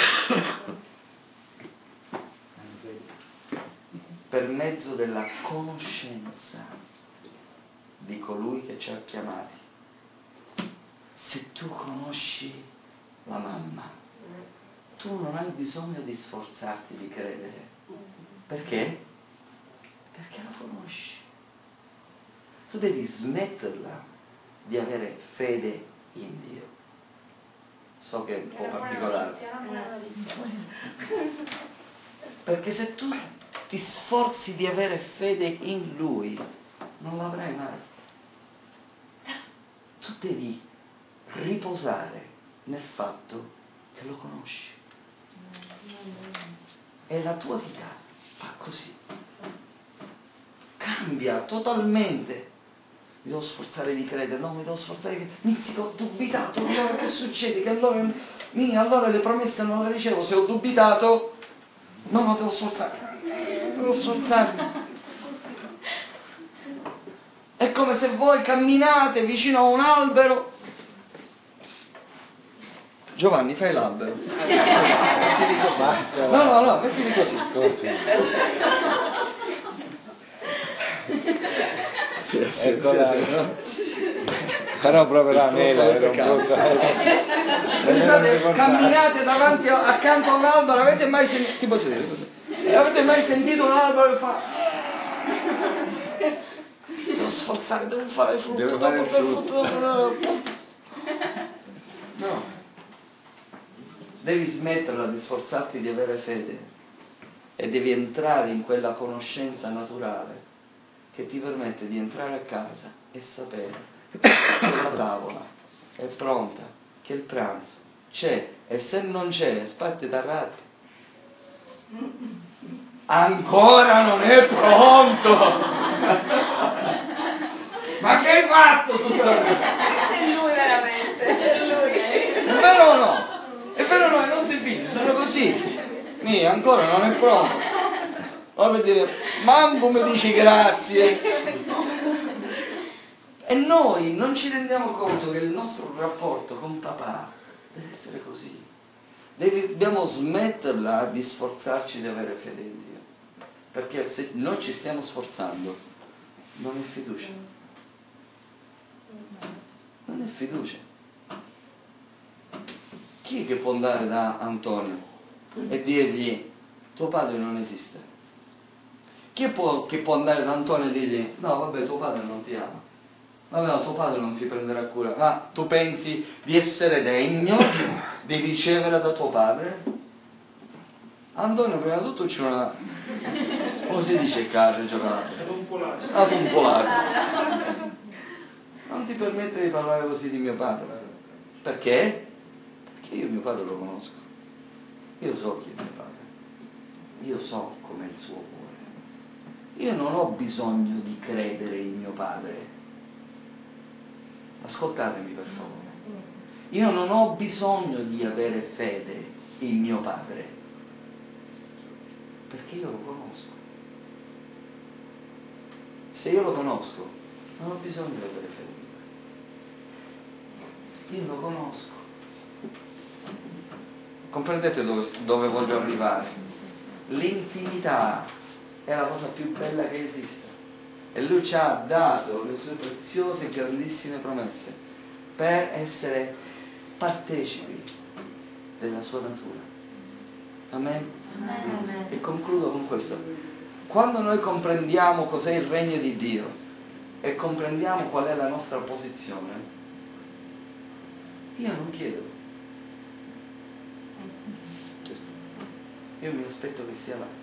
Per mezzo della conoscenza di colui che ci ha chiamati. Se tu conosci la mamma, tu non hai bisogno di sforzarti di credere. Perché? Perché la conosci. Tu devi smetterla di avere fede in Dio. So che è un po' particolare. Perché se tu ti sforzi di avere fede in Lui, non l'avrai mai. Tu devi riposare nel fatto che lo conosci. E la tua vita fa così. Cambia totalmente. Mi devo sforzare di credere, no, mi devo sforzare di credere. Inizi ho dubitato, allora che succede? Che allora, mi, allora le promesse non le ricevo, se ho dubitato, no, no, devo sforzare, devo sforzarmi. È come se voi camminate vicino a un albero. Giovanni, fai l'albero. Mettili così. No, no, no, mettili così. Così. Sì, sì, sì, sì. Però proprio la mela era un brutto. Pensate, camminate davanti a, accanto a un albero, avete mai sentito? Ti posso dire così? Avete mai sentito un albero che fa? Devo sforzare, devo fare il frutto, Devo devo fare il portare il frutto. frutto. No. Devi smetterla di sforzarti di avere fede e devi entrare in quella conoscenza naturale che ti permette di entrare a casa e sapere che la tavola è pronta, che il pranzo c'è, e se non c'è, spatti t'arrabbi. Ancora non è pronto! Ma che hai fatto tutta la vita? Questo è lui veramente, è lui. È vero o no? È vero o no? I nostri figli sono così. Mi ancora non è pronto. Poi per dire, manco mi dici grazie. E noi non ci rendiamo conto che il nostro rapporto con papà deve essere così. Dobbiamo smetterla di sforzarci di avere fede in Dio. Perché se noi ci stiamo sforzando, non è fiducia. Non è fiducia. Chi è che può andare da Antonio e dirgli tuo padre non esiste? Chi può, che può andare da Antonio e dirgli no vabbè tuo padre non ti ama? Vabbè no, tuo padre non si prenderà cura. Ma tu pensi di essere degno di ricevere da tuo padre? Antonio prima di tutto c'è una, come si dice carne giocata? Una pumpolata. Non ti permette di parlare così di mio padre. Perché? Perché io mio padre lo conosco. Io so chi è mio padre. Io so com'è il suo cuore. Io non ho bisogno di credere in mio padre. Ascoltatemi per favore. Io non ho bisogno di avere fede in mio padre, perché io lo conosco. Se io lo conosco, non ho bisogno di avere fede in lui. Io lo conosco. Comprendete dove, dove voglio arrivare? L'intimità è la cosa più bella che esiste. E lui ci ha dato le sue preziose e grandissime promesse per essere partecipi della sua natura. Amen? Amen. E concludo con questo. Quando noi comprendiamo cos'è il regno di Dio e comprendiamo qual è la nostra posizione, io non chiedo. Io mi aspetto che sia là.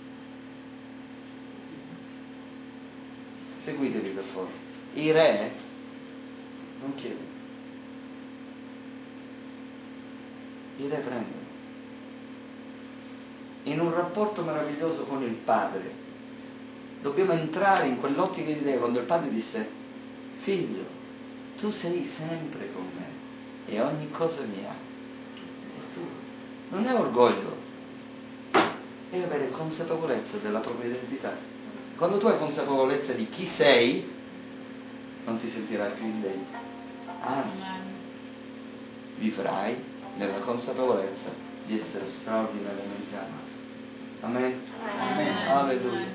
Seguitevi per favore. I re non chiedono. I re prendono. In un rapporto meraviglioso con il Padre. Dobbiamo entrare in quell'ottica di Dio quando il Padre disse: figlio, tu sei sempre con me e ogni cosa mia è tua. Non è orgoglio, è avere consapevolezza della propria identità. Quando tu hai consapevolezza di chi sei, non ti sentirai più indegno. Anzi, vivrai nella consapevolezza di essere straordinariamente amato. Amen? Amen. Alleluia.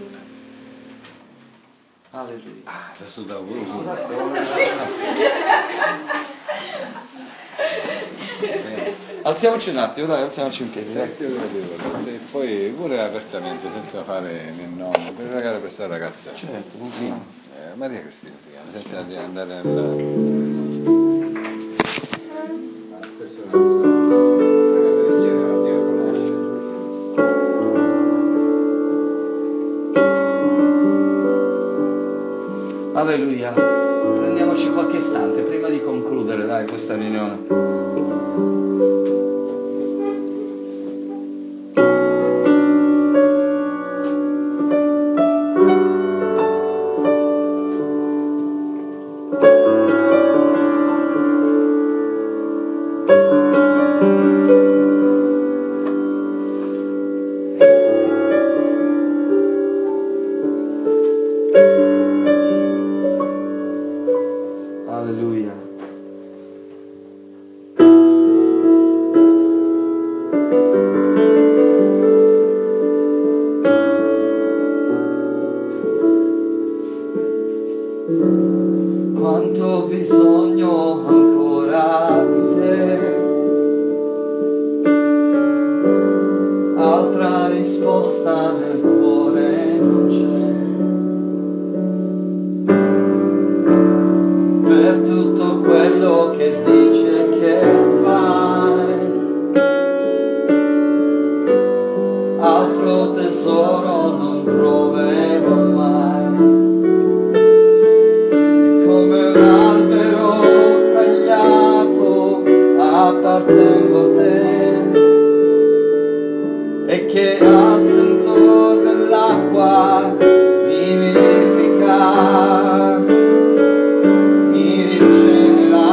Alleluia. Ah, adesso da voi. Alziamoci un attimo, dai, alziamoci in piedi. Dai. Se poi pure apertamente, senza fare nel nome, per pregare per questa ragazza. Certo, sì. eh, Maria Cristina si chiama, senza di andare a... Questo è Alleluia. Prendiamoci qualche istante prima di concludere, dai, questa riunione. risposta nel cuore non c'è. Per tutto quello che dice che fai, altro tesoro non troverò mai. Come un albero tagliato appartengo a te, e che al sentore dell'acqua mi vivifica, mi rigenerà.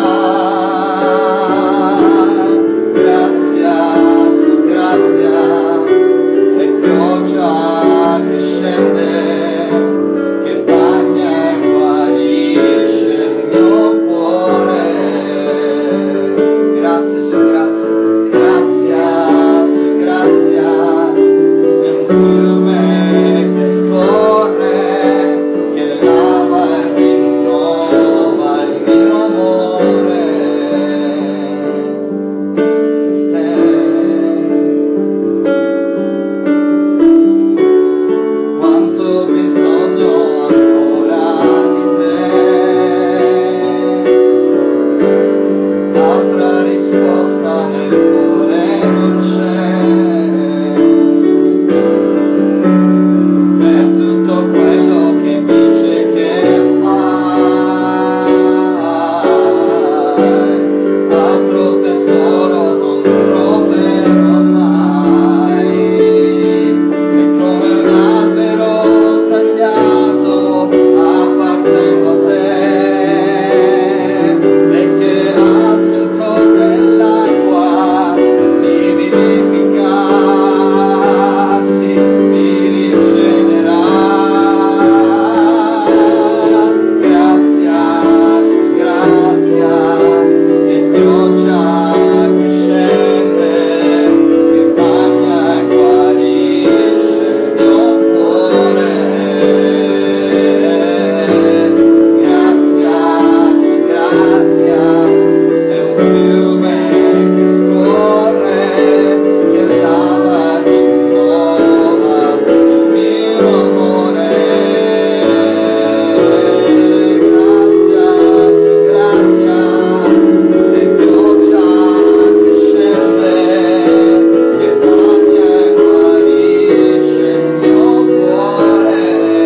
Grazia su grazia, e pioggia che scende, che bagna e guarisce il mio cuore. Grazie su grazia, grazia su grazia, è un fiume che scorre, che lava e rinnova il mio amore per te. Quanto bisogno ancora di te, altra risposta nel cuore non c'è. Per tutto quello che dice che fai, altro tesoro non troverò mai. E come un albero tagliato appartengo a te, e che al sentore dell'acqua mi vivifica, sì, mi rigenerà. Grazia su grazia, e pioggia che scende, che bagna e guarisce il mio cuore. Grazia su grazia, è un fiume che scorre, che lava e rinnova il mio amore. Grazia su grazia, e pioggia che scende, che bagna e guarisce il mio cuore.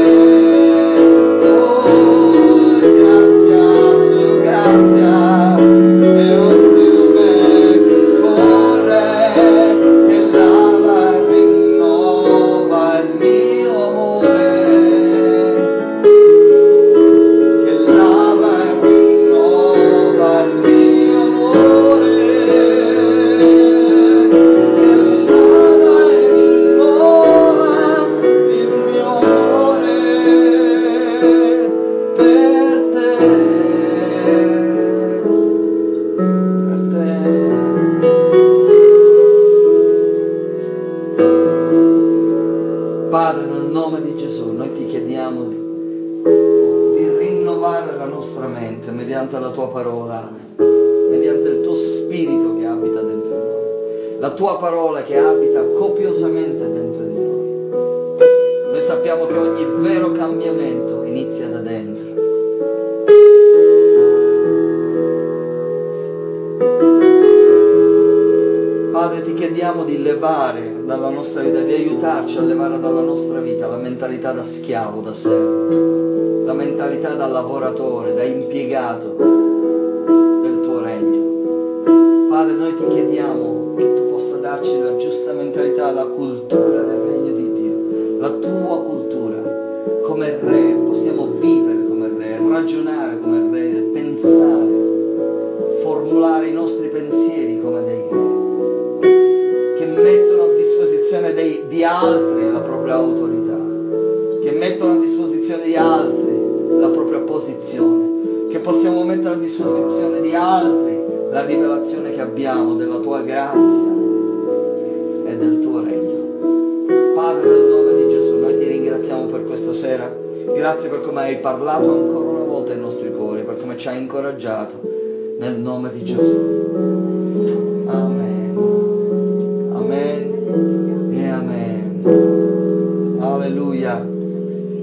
Oh, grazia su grazia, è un fiume che scorre, che lava e rinnova il mio amore, che lava e rinnova il mio amore, che lava e rinnova il mio amore per te, per te. Padre, nel nome di Gesù, noi ti chiediamo di, di rinnovare la nostra mente mediante la tua parola, mediante il tuo spirito che abita dentro di noi, la tua parola che abita copiosamente dentro di noi. Noi sappiamo che ogni vero cambiamento inizia da dentro. Padre, ti chiediamo di levare dalla nostra vita, di aiutarci a levare dalla nostra vita la mentalità da schiavo, da servo, la mentalità da lavoratore, da impiegato del tuo regno. Padre, noi ti chiediamo che tu possa darci la giusta mentalità, la cultura del regno di Dio, la tua cultura. Come re possiamo vivere come re, ragionare come re, pensare, formulare i nostri pensieri come dei re, che mettono a disposizione dei, di altri la propria autorità, che mettono a disposizione di altri la propria posizione, che possiamo mettere a disposizione di altri la rivelazione che abbiamo della tua grazia e del tuo regno. Padre, nel nome di Gesù, noi ti ringraziamo per questa sera. Grazie per come hai parlato ancora una volta ai nostri cuori, per come ci hai incoraggiato, nel nome di Gesù. Amen. Amen e amen.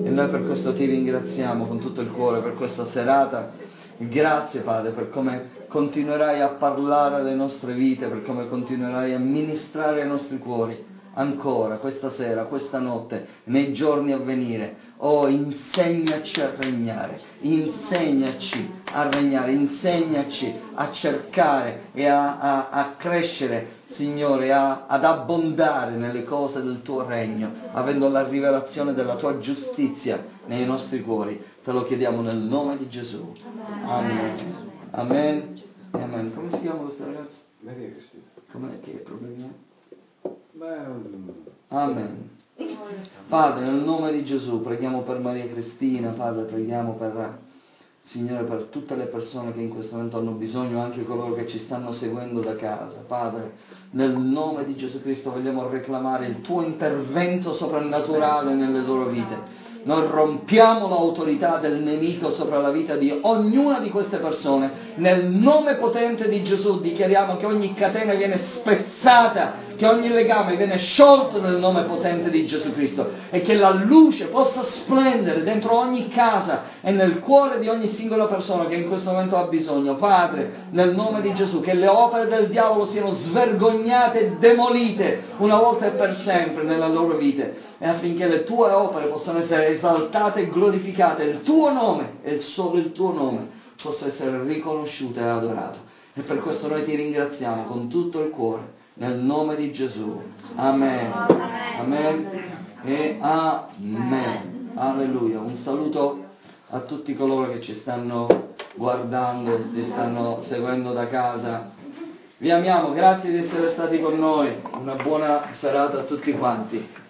E noi per questo ti ringraziamo con tutto il cuore per questa serata. Grazie Padre per come continuerai a parlare alle nostre vite, per come continuerai a ministrare ai nostri cuori ancora questa sera, questa notte, nei giorni a venire. Oh, insegnaci a regnare, insegnaci a regnare, insegnaci a cercare e a, a, a crescere, Signore, a, ad abbondare nelle cose del tuo regno, avendo la rivelazione della tua giustizia nei nostri cuori. Te lo chiediamo nel nome di Gesù. Amen. Amen. Amen. Come si chiama questa ragazza? Maria Cristina. Com'è che problemi ha? Beh, Amen. Padre, nel nome di Gesù, preghiamo per Maria Cristina, Padre, preghiamo per, Signore, per tutte le persone che in questo momento hanno bisogno, anche coloro che ci stanno seguendo da casa. Padre, nel nome di Gesù Cristo vogliamo reclamare il tuo intervento soprannaturale nelle loro vite. Noi rompiamo l'autorità del nemico sopra la vita di ognuna di queste persone. Nel nome potente di Gesù dichiariamo che ogni catena viene spezzata, che ogni legame viene sciolto nel nome potente di Gesù Cristo e che la luce possa splendere dentro ogni casa e nel cuore di ogni singola persona che in questo momento ha bisogno. Padre, nel nome di Gesù, che le opere del diavolo siano svergognate e demolite una volta e per sempre nella loro vita, e affinché le tue opere possano essere esaltate e glorificate, il tuo nome e solo il tuo nome possa essere riconosciuto e adorato. E per questo noi ti ringraziamo con tutto il cuore, nel nome di Gesù. Amen. Amen. E amen. Alleluia. Un saluto a tutti coloro che ci stanno guardando, ci stanno seguendo da casa. Vi amiamo, grazie di essere stati con noi. Una buona serata a tutti quanti.